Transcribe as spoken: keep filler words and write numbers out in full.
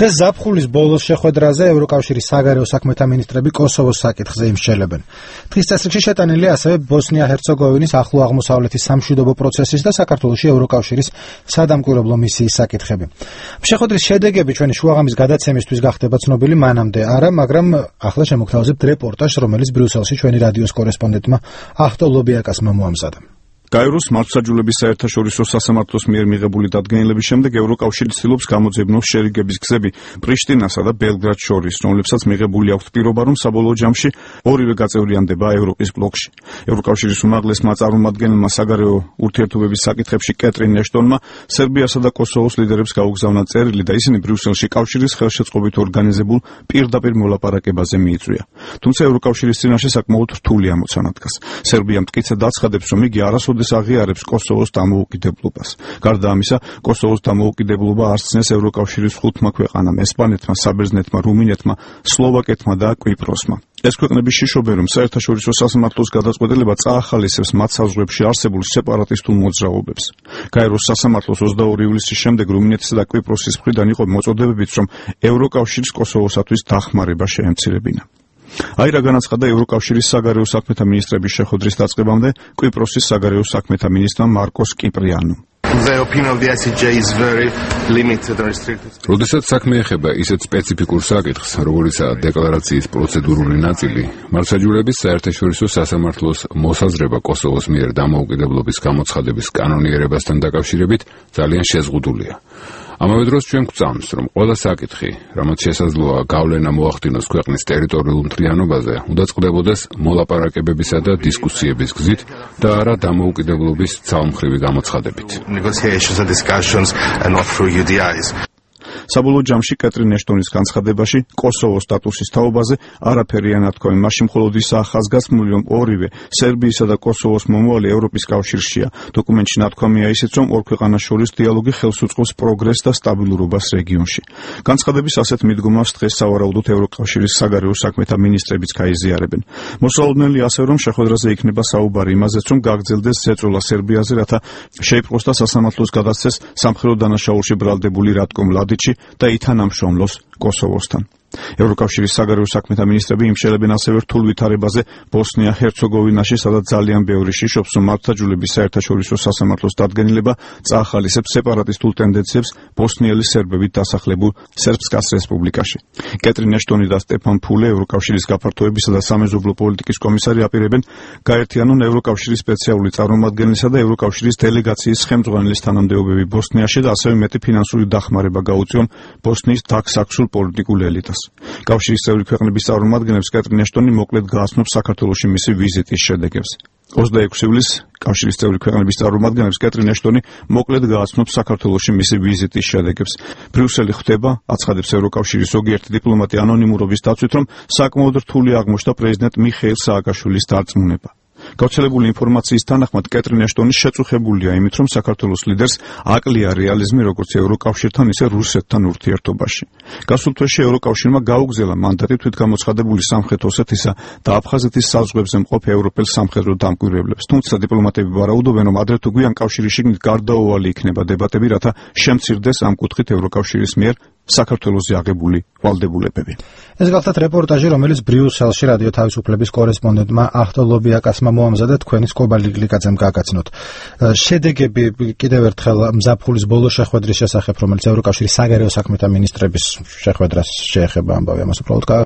დღეს ზაფხულის ბოლოს შეხვედრაზე ევროკავშირის საგარეო საქმეთა მინისტრები კოსოვოს საკითხზე იმსჯელებენ. დღის წესრიგში შეტანილია ასევე ბოსნია-ჰერცეგოვინის ახლო აღმოსავლეთის სამშვიდობო პროცესის და საქართველოში ევროკავშირის სადამკვირვებლო მისიის საკითხები. შეხვედრის შედეგები ჩვენი შუაღამის გადაცემისთვის გახდება ცნობილი მანამდე არა, მაგრამ ახლა შემოგთავაზებთ რეპორტაჟს, რომელიც ბრიუსელში ჩვენი რადიოს კორესპონდენტმა ახტო ლობიაკასმა მოამზადა. გაეროს მართლმსაჯულების საერთაშორისო სასამართლოს მიერ მიღებული დადგენილების შემდეგ ევროკავშირი ცდილობს გამოძებნოს შერიგების გზები პრიშტინასა და ბელგრადს შორის, რომლებსაც მიღებული აქვს პირობა, რომ საბოლოო ჯამში ორივე გაწევრიანდება ევროპის ბლოკში. ევროკავშირის უმაღლესმა წარმომადგენელმა საგარეო ურთიერთობების საკითხებში კეტრინ ეშტონმა სერბიასა და კოსოვოს ლიდერებს გაუგზავნა წერილი და ისინი ბრიუსელში კავშირის ხელშეწყობით ორგანიზებულ პირდაპირ მოლაპარაკებაზე მიიწვია. თუმცა ევროკავშირის წინაშე საკმაოდ რთული ამოცანა დგას. სერბია მტკიცედ აცხადებს, რომ იგი არასოდეს აღიარებს კოსოვოს დამოუკიდებლობას. გარდა ამისა, კოსოვოს დამოუკიდებლობა არ ცნეს ევროკავშირის ხუთმა ქვეყანამ: ესპანეთმა, საბერძნეთმა, რუმინეთმა, სლოვაკეთმა და კვიპროსმა. ეს ქვეყნები შიშობენ, რომ საერთაშორისო სასამართლოს გადაწყვეტილება წაახალისებს მათ საზღვრებში არსებულ სეპარატისტულ მოძრაობებს. გაეროს სასამართლოს ოცდაორი ივლისის შემდეგ რუმინეთისა და კვიპროსის მხრიდან იყო მოწოდებებიც, რომ ევროკავშირის კოსოვოსათვის დახმარება შეემცირებინა. აი რა განაცხადა ევროკავშირის საგარეო საქმეთა მინისტრების შეხვედრის დაწყებამდე კვიპროსის საგარეო საქმეთა მინისტრმა მარკოს კიპრიანომ. როდესაც საქმე ეხება ისეთ სპეციფიკურ საკითხს, როგორიცაა დეკლარაციის პროცედურული ნაწილი, მართლმსაჯულების საერთაშორისო სასამართლოს მოსაზრება კოსოვოს მიერ დამოუკიდებლობის გამოცხადების კანონიერებასთან დაკავშირებით ძალიან შეზღუდულია. ამავე დროს ჩვენ გვწამს, რომ ყველა საკითხი, რამაც შესაძლოა გავლენა მოახდინოს ქვეყნის ტერიტორიულ მთლიანობაზე, უნდა წყდებოდეს მოლაპარაკებებისა და დისკუსიების გზით და არა დამოუკიდებლობის ძალმხრივი გამოცხადებით. საბოლოო ჯამში კეტრინ ეშტონის განცხადებაში კოსოვოს სტატუსის თაობაზე არაფერი არ ნათქვამი, მაშინ მხოლოდ ისაა ხაზგასმული, რომ ორივე სერბიისა და კოსოვოს მომავალი ევროპის კავშირშია. დოკუმენტში ნათქვამია ისიც, რომ ორ ქვეყანას შორის დიალოგი ხელს უწყობს პროგრესს და სტაბილურობას რეგიონში. განცხადების ასეთ მიდგომას დღეს სავარაუდოდ ევროკავშირის საგარეო საქმეთა მინისტრებიც გაიზიარებენ. მოსალოდნელი ასევე, რომ შეხვედრაზე იქნება საუბარი იმაზეც, რომ გაგრძელდეს ზეწოლა სერბიაზე, რათა შეიპყროს და სასამართლოს გადასცეს სამხედრო დანაშაულში ბრალდებული რატკო მლადიჩი და ითანამშრომლოს კოსოვოსთან. ევროკავშირის საგარეო საქმეთა მინისტრები იმშელებენ ასევე რთულ ვითარებაზე ბოსნია-ჰერცეგოვინაში, სადაც ძალიან ბევრი შიშობს, რომ მართლმსაჯულების საერთაშორისო სასამართლოს დადგენილება წაახალისებს სეპარატისტულ ტენდენციებს ბოსნიელი სერბებით დასახლებულ სერბსკას რესპუბლიკაში. კეტრინ ეშტონი და სტეფან ფულე, ევროკავშირის გაფართოებისა და სამეზობლო პოლიტიკის კომისარი, აპირებენ გაერთიანონ ევროკავშირის სპეციალური წარმომადგენლისა და ევროკავშირის დელეგაციის ხელმძღვანელის თანამდებობები ბოსნიაში და ასევე მეტი ფინანსური დახმარება გაუწიონ ბოსნიის დაქსაქსულ პოლიტიკურ ელიტას. კავშირის წევრი ქვეყნების წარმომადგენლებს კეტრინ ეშტონი მოკლედ გააცნობს საქართველოში მისი ვიზიტის შედეგებს. ოცდაექვსი ივლისს კავშირის წევრი ქვეყნების წარმომადგენლებს კეტრინ ეშტონი მოკლედ გააცნობს საქართველოში მისი ვიზიტის შედეგებს. ბრიუსელი ხვდება, აცხადებს ევროკავშირის ზოგიერთი დიპლომატი ანონიმურობის დაცვით, რომ საკმაოდ რთული აღმოჩნდა პრეზიდენტ მიხეილ სააკაშვილის დარწმუნება. გავრცელებული ინფორმაციის თანახმად კეტრინ ეშტონი შეწუხებულია იმით, რომ საქართველოს ლიდერს აკლია რეალიზმი როგორც ევროკავშირთან, ისე რუსეთთან ურთიერთობაში. გასულ თვეში ევროკავშირმა გაუგზავნია მანდატი თვითგამოცხადებული სამხრეთ ოსეთის და აფხაზეთის საზღვრებზე მყოფ ევროპელ სამხედრო დამკვირვებლებს. თუმცა დიპლომატები ვარაუდობენ, რომ ადრე თუ გვიან კავშირის შიგნით გარდაუვალი იქნება დებატები, რათა შემცირდეს ამ კუთხით ევროკავშირის მიერ საქართველოზე აღებული ვალდებულებები. ეს გახლდათ რეპორტაჟი, რომელიც ბრიუსელში რადიო თავისუფლების კორესპონდენტმა ახტო ლობიაკასმა მოამზადა, თქვენი სკობა ლიგლიკაძემ გაგაცნოთ. შედეგები კიდევ ერთხელ ზაფხულის ბოლოს შეხვედრის შესახებ, რომელიც ევროკავშირის საგარეო საქმეთა მინისტრების შეხვედრას შეეხება, ამბავი ამას უბრალოდ